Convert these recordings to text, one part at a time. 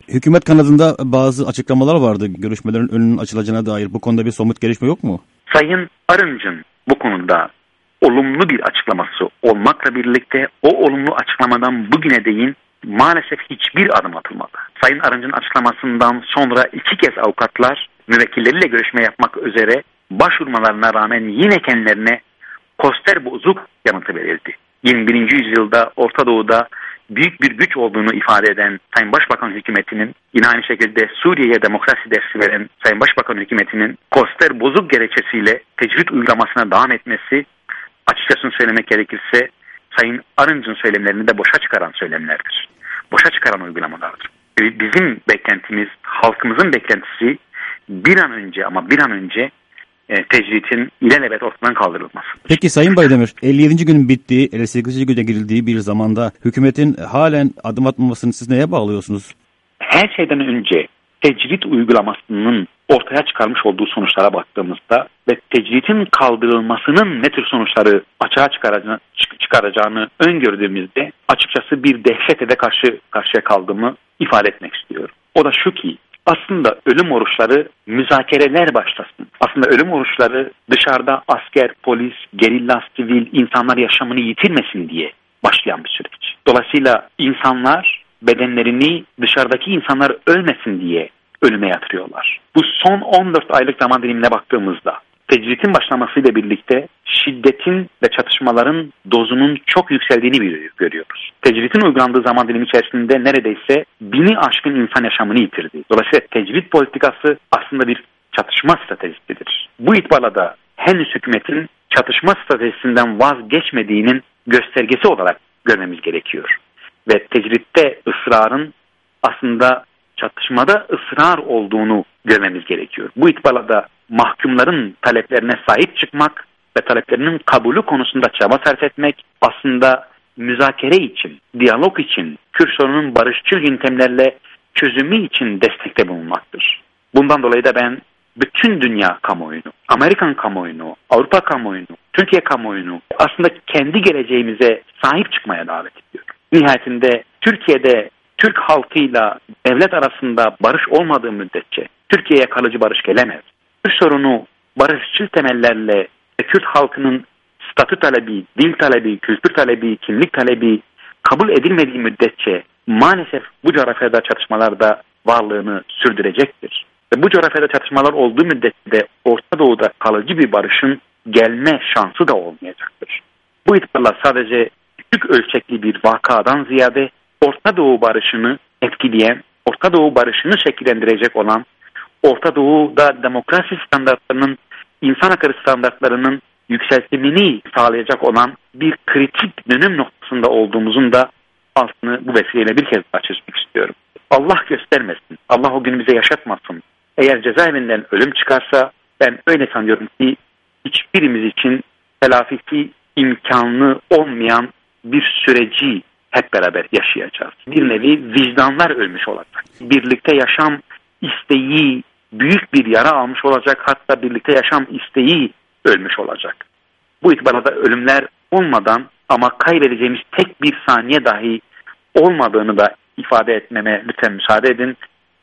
Hükümet kanadında bazı açıklamalar vardı. Görüşmelerin önünün açılacağına dair. Bu konuda bir somut gelişme yok mu? Sayın Arınç'ın bu konuda olumlu bir açıklaması olmakla birlikte o olumlu açıklamadan bugüne değin maalesef hiçbir adım atılmadı. Sayın Arınç'ın açıklamasından sonra 2 kez avukatlar müvekkilleriyle görüşme yapmak üzere başvurmalarına rağmen yine kendilerine koster bozuk yanıtı verildi. 21. yüzyılda Orta Doğu'da büyük bir güç olduğunu ifade eden Sayın Başbakan hükümetinin, yine aynı şekilde Suriye'ye demokrasi dersi veren Sayın Başbakan hükümetinin koster bozuk gerekçesiyle tecrit uygulamasına devam etmesi, açıkçası söylemek gerekirse Sayın Arınç'ın söylemlerini de boşa çıkaran söylemlerdir. Boşa çıkaran uygulamalardır. Bizim beklentimiz, halkımızın beklentisi bir an önce tecritin ilelebet ortadan kaldırılması. Peki Sayın Baydemir, 57. günün bittiği, 58. güne girildiği bir zamanda hükümetin halen adım atmamasını siz neye bağlıyorsunuz? Her şeyden önce tecrit uygulamasının ortaya çıkarmış olduğu sonuçlara baktığımızda ve tecritin kaldırılmasının ne tür sonuçları açığa çıkaracağını öngördüğümüzde açıkçası bir dehşete karşıya kaldığımı ifade etmek istiyorum. O da şu ki, aslında ölüm oruçları müzakereler başlasın. Aslında ölüm oruçları dışarıda asker, polis, gerilla, sivil insanlar yaşamını yitirmesin diye başlayan bir süreç. Dolayısıyla insanlar bedenlerini dışarıdaki insanlar ölmesin diye ölüme yatırıyorlar. Bu son 14 aylık zaman dilimine baktığımızda tecritin başlamasıyla birlikte şiddetin ve çatışmaların dozunun çok yükseldiğini görüyoruz. Tecritin uygulandığı zaman dilimi içerisinde neredeyse 1000'i aşkın insan yaşamını yitirdi. Dolayısıyla tecrit politikası aslında bir çatışma stratejisidir. Bu itibarla da henüz hükümetin çatışma stratejisinden vazgeçmediğinin göstergesi olarak görmemiz gerekiyor. Ve tecritte ısrarın aslında çatışmada ısrar olduğunu görmemiz gerekiyor. Bu itibarla da mahkumların taleplerine sahip çıkmak ve taleplerinin kabulü konusunda çaba sarf etmek aslında müzakere için, diyalog için, Kürt sorunun barışçıl yöntemlerle çözümü için destekte bulunmaktır. Bundan dolayı da ben bütün dünya kamuoyunu, Amerikan kamuoyunu, Avrupa kamuoyunu, Türkiye kamuoyunu aslında kendi geleceğimize sahip çıkmaya davet ediyorum. Nihayetinde Türkiye'de Türk halkıyla devlet arasında barış olmadığı müddetçe Türkiye'ye kalıcı barış gelemez. Kürt sorunu barışçıl temellerle Kürt halkının statü talebi, dil talebi, kültür talebi, kimlik talebi kabul edilmediği müddetçe maalesef bu coğrafyada çatışmalar da varlığını sürdürecektir. Ve bu coğrafyada çatışmalar olduğu müddetçe de Orta Doğu'da kalıcı bir barışın gelme şansı da olmayacaktır. Bu itibarla sadece küçük ölçekli bir vakadan ziyade Orta Doğu barışını etkileyen, Orta Doğu barışını şekillendirecek olan, Orta Doğu'da demokrasi standartlarının, insan hakları standartlarının yükseltimini sağlayacak olan bir kritik dönüm noktasında olduğumuzun da altını bu vesileyle bir kez daha çizmek istiyorum. Allah göstermesin, Allah o günü bize yaşatmasın. Eğer cezaevinden ölüm çıkarsa ben öyle sanıyorum ki hiçbirimiz için telafisi imkanı olmayan bir süreci hep beraber yaşayacağız. Bir nevi vicdanlar ölmüş olacak. Birlikte yaşam isteği büyük bir yara almış olacak. Hatta birlikte yaşam isteği ölmüş olacak. Bu itibarla da ölümler olmadan ama kaybedeceğimiz tek bir saniye dahi olmadığını da ifade etmeme lütfen müsaade edin.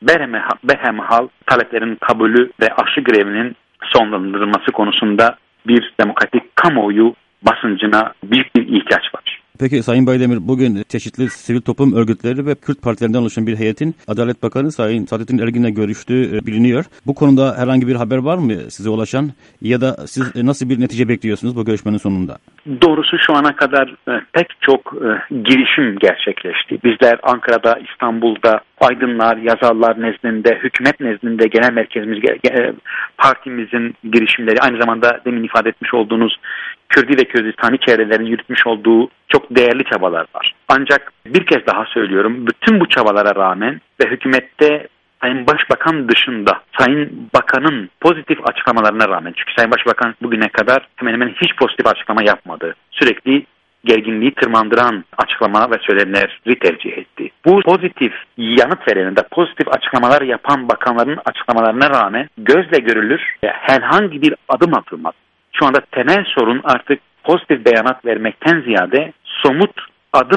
Behemhal taleplerin kabulü ve aşı grevinin sonlandırılması konusunda bir demokratik kamuoyu basıncına büyük bir ihtiyaç var. Peki Sayın Baydemir, bugün çeşitli sivil toplum örgütleri ve Kürt partilerinden oluşan bir heyetin Adalet Bakanı Sayın Saadettin Ergin'le görüştüğü biliniyor. Bu konuda herhangi bir haber var mı size ulaşan ya da siz nasıl bir netice bekliyorsunuz bu görüşmenin sonunda? Doğrusu şu ana kadar pek çok girişim gerçekleşti. Bizler Ankara'da, İstanbul'da, aydınlar, yazarlar nezdinde, hükümet nezdinde genel merkezimiz, partimizin girişimleri, aynı zamanda demin ifade etmiş olduğunuz Kürdi ve Kürdistani çevrelerin yürütmüş olduğu çok değerli çabalar var. Ancak bir kez daha söylüyorum, bütün bu çabalara rağmen ve hükümette Sayın Başbakan dışında Sayın Bakan'ın pozitif açıklamalarına rağmen, çünkü Sayın Başbakan bugüne kadar hemen hemen hiç pozitif açıklama yapmadı. Sürekli gerginliği tırmandıran açıklama ve söylemleri tercih etti. Bu pozitif yanıt veren de pozitif açıklamalar yapan bakanların açıklamalarına rağmen gözle görülür herhangi bir adım atılmaz. Şu anda temel sorun artık pozitif beyanat vermekten ziyade somut adım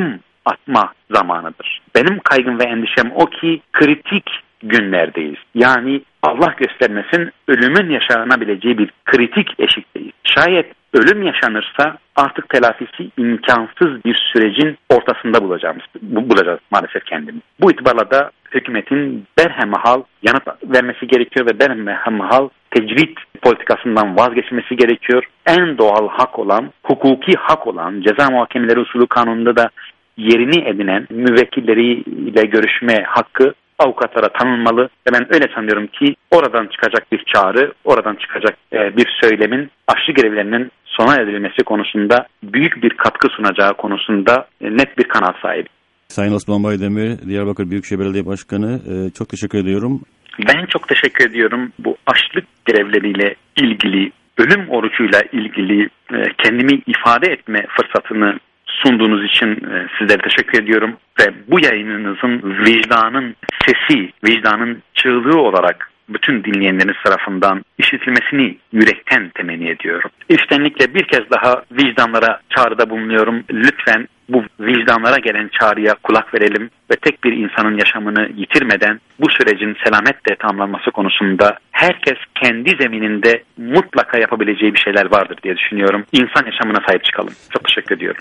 atma zamanıdır. Benim kaygım ve endişem o ki kritik günlerdeyiz. Yani Allah göstermesin ölümün yaşanabileceği bir kritik eşikteyiz. Şayet ölüm yaşanırsa artık telafisi imkansız bir sürecin ortasında bulacağız maalesef kendimizi. Bu itibarla da hükümetin berhemahal yanıt vermesi gerekiyor ve berhemahal tecrit politikasından vazgeçmesi gerekiyor. En doğal hak olan, hukuki hak olan ceza muhakemeleri usulü kanununda da yerini edinen müvekkilleriyle görüşme hakkı avukatlara tanınmalı ve ben öyle sanıyorum ki oradan çıkacak bir çağrı, oradan çıkacak bir söylemin aşçı grevlerinin sona erdirilmesi konusunda büyük bir katkı sunacağı konusunda net bir kanaat sahibi. Sayın Osman Baydemir, Diyarbakır Büyükşehir Belediye Başkanı, çok teşekkür ediyorum. Ben çok teşekkür ediyorum. Bu açlık grevleriyle ilgili, ölüm orucuyla ilgili kendimi ifade etme fırsatını sunduğunuz için sizlere teşekkür ediyorum. Ve bu yayınınızın vicdanın sesi, vicdanın çığlığı olarak bütün dinleyenleriniz tarafından işitilmesini yürekten temenni ediyorum. İçtenlikle bir kez daha vicdanlara çağrıda bulunuyorum. Lütfen bu vicdanlara gelen çağrıya kulak verelim ve tek bir insanın yaşamını yitirmeden bu sürecin selametle tamamlanması konusunda herkes kendi zemininde mutlaka yapabileceği bir şeyler vardır diye düşünüyorum. İnsan yaşamına sahip çıkalım. Çok teşekkür ediyorum.